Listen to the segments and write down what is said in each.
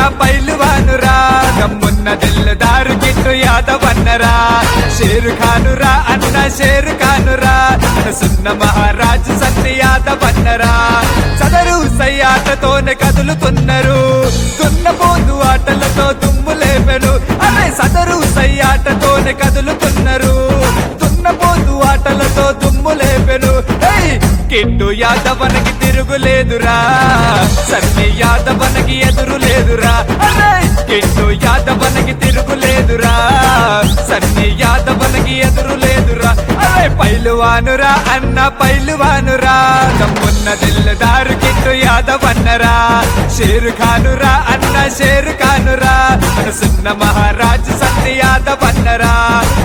పైలువానురా దమ్మున్న దిల్దారు kit యాదవన్నరా share ఖానురా అన్న share ఖానురా సున్న మహారాజు సన్ని యాదవన్నరా సదరు సయ్యాటతోనే కదులుతున్నారు దున్నపోతు ఆటలతో దుమ్ము లేపెను అరే సదరు సయ్యాటతోనే కదులుతున్నారు దున్నపోతు ఆటలతో దుమ్ము లేపెను కిట్టు యాదవనకి తిరుగులేదురా సన్ని యాదవనకి ఎదురు లేదురా కిట్టు యాదవనకి తిరుగులేదురా సన్ని యాదవనకి ఎదురు లేదురా అరే పైలువానురా అన్న పైలువానురా దమ్మున్న దిల్దారు కిట్టు యాదవన్నరా షేరు ఖానురా అన్న షేరు ఖానురా సున్న మహారాజు సన్ని యాదవన్నరా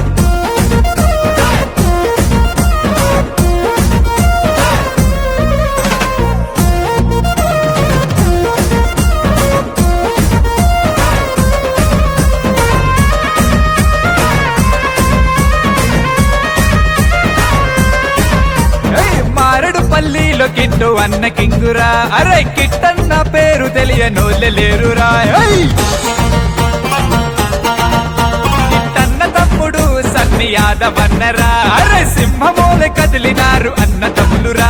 పల్లీలో కిట్టు అన్న కింగురా అరే కిట్టన్న పేరు తెలియనోళ్ళే లేరురా కిట్టన్న తమ్ముడు సన్ని యాదవన్నరా అరే సింహమోలే కదిలినారు అన్న తమ్ములురా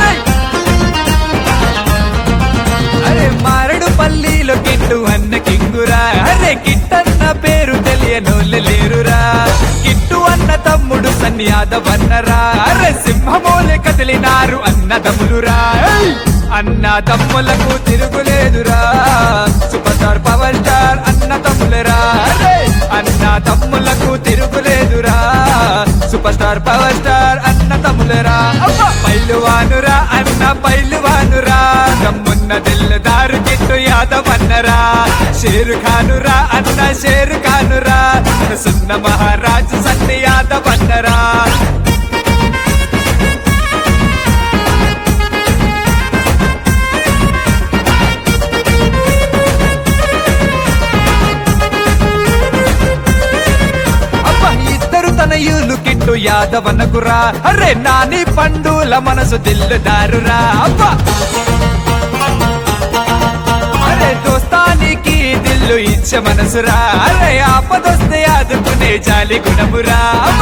అరే మారడు పల్లీలో కిట్టు అన్న కింగురా అరే కిట్టన్న పేరు తెలియనోళ్ళే లేరురా కిట్టు అన్న తమ్ముడు సన్ని యాదవన్నరా అరే సింహమోలే కదిలినారు అన్నదమ్ములురా అన్న తమ్ములకు తిరుగులేదురా సూపర్ స్టార్ పవర్ స్టార్ అన్న తమ్ములరా అన్న తమ్ములకు తిరుగులేదురా సూపర్ స్టార్ పవర్ స్టార్ అన్న తమ్ములరా పైలువానురా అన్న పైలువానురా దమ్మున్న దిల్దారు కిట్టు యాదవన్నరా షేరు ఖానురా అన్న షేరు ఖానురా సున్న మహారాజు సన్ని యాదవన్నరా తనయులు కిట్టు యాదవనకురా అరే నాని పండుల మనసు దిల్లుదారురా అబ్బా అరే దోస్తానికి దిల్లు ఇచ్చే మనసురా అరే ఆపదొస్తే ఆదుకునే జాలి గుణమురా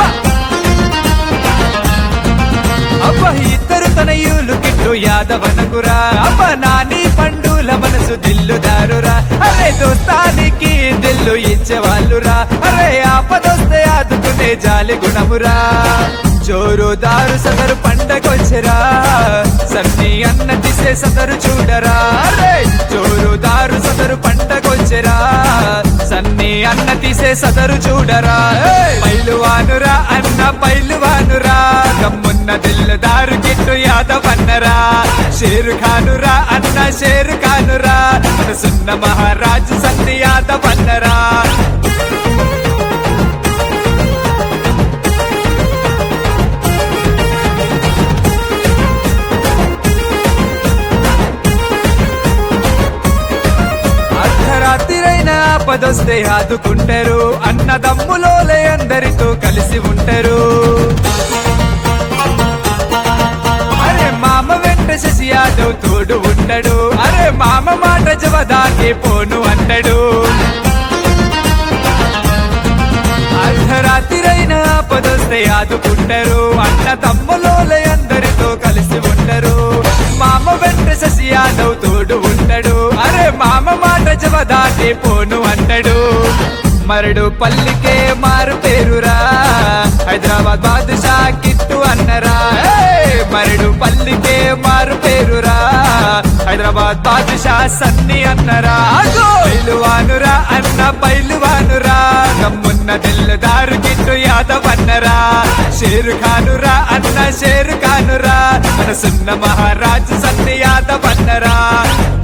అబ్బా ఇద్దరు తనయులు కిట్టు యాదవనకురా అబ్బా నాని పండుల మనసు దిల్లుదారురా అరే దోస్తానికి దిల్లు ఇచ్చేవాళ్ళురా అరే ఆపదొస్తే ఆదుకునే జాలి గుణమురా జోరుదారు సదరు పండగొచ్చరా సన్ని అన్న తీసే సదరు చూడరా అరే జోరుదారు సదరు పండగొచ్చరా సన్ని అన్న తీసే సదరు చూడరా పైలువానురా అన్న పైలువానురా దమ్మున్న దిల్దారు కిట్టు యాదవన్నరా షేరు ఖానురా అన్న షేరు ఖానురా సున్న మహారాజు సన్ని యాదవన్నరా అర్ధరాత్రిరైనా ఆపదొస్తే ఆదుకుంటారు అన్నదమ్ములోలే అందరితో కలిసి ఉంటారు అరే మామ వెంట శశి యాదవ్ తోడు ఉంటాడు అరే మామ మాట జవదాకే పోను అంటాడు అర్ధరాత్రిరైనా ఆపదొస్తే ఆదుకుంటారు అన్న తమ్ములోలే అందరితో కలిసి ఉంటారు మామ వెంట శశి యాదవ్ తోడు ఉంటాడు అరే మామ మాట జవదాకే పోను అంటాడు మరడు పల్లికే మారు పేరురా హైదరాబాద్ బాదుషా కిట్టు అన్నరా మరడు పల్లికే మారు పేరురా హైదరాబాద్ బాదుషా సన్ని అన్నరా పైలువానురా అన్న పైలువానురా దమ్మున్న దిల్దారు కిట్టు యాదవన్నరా షేరు ఖానురా అన్న షేరు ఖానురా సున్న మహారాజు సన్ని యాదవన్నరా